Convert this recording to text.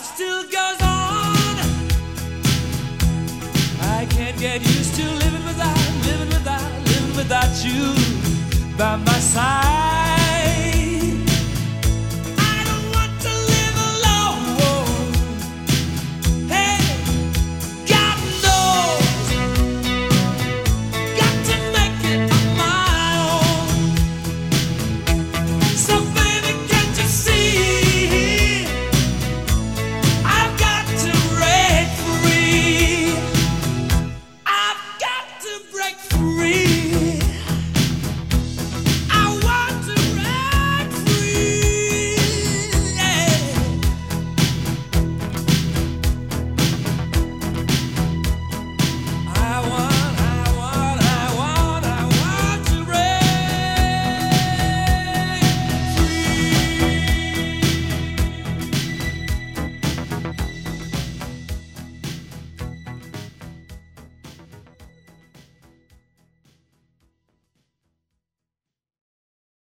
still goes on. I can't get used to living without you by my side. I don't want to live alone. Hey, God knows, got to make it on my own. So baby, can't you see? I've got to break free. I've got to break free.